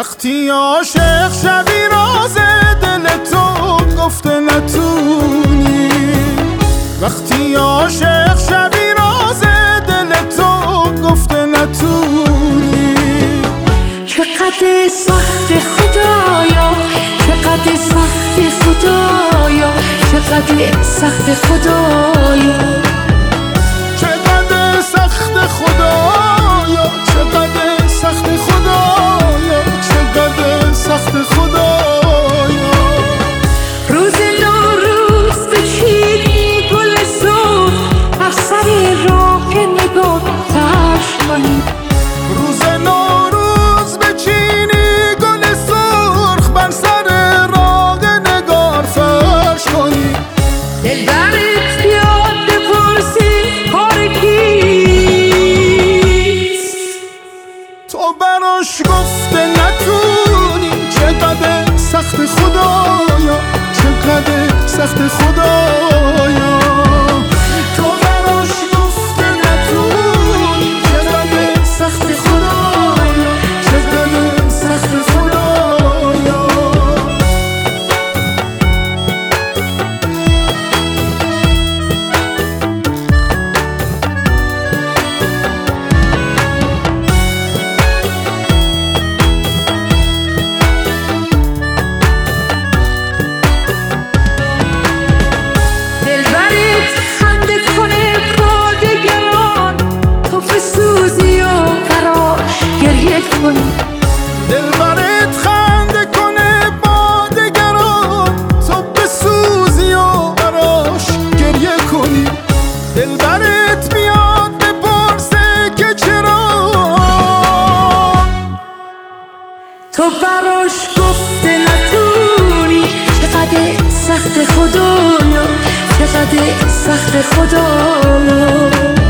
وقتی عاشق شوی راز دل تو گفته نتونی، وقتی عاشق شوی راز دل تو گفته نتونی. چقدر سخت خدایا، چقدر سخت خدایا، چقدر سخت خدایا، چقدر سخت خدایا، چقدر سخت خدایا، چقدر سخت خدایا. روز نوروز بچینی گل سرخ بر سر راه نگار فرش کنی، روز نوروز بچینی گل سرخ بر سر راه نگار فرش کنی. دلبرت بیاد بپرسی کار کیست، تو براش گفته نتونی. چقدر سخت خدایا، چقدر سخت خدایا. تو براش گفته نتونی. چقدر سخت خدایا، چقدر سخت خدایا. دلبرت خنده کنه با دگران، تو بسوزی و براش گریه کنی. دلبرت میاد بپرسه که چرا تو براش گفته نتونی. چقدر سخت خدایا، چقدر سخت خدایا.